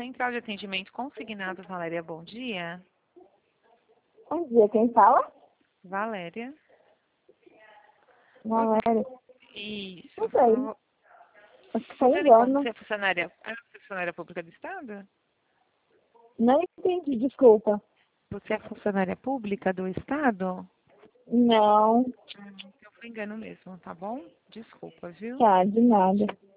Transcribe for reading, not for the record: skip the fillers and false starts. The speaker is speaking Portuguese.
Central de Atendimento Consignado, Valéria, bom dia. Bom dia, quem fala? Valéria. Valéria. Isso. Não sei. Acho que foi Fazendo em conta, engano. você é funcionária pública do Estado? Não entendi, desculpa. Você é funcionária pública do Estado? Não, Então foi engano mesmo, tá bom? Desculpa, viu? tá, de nada.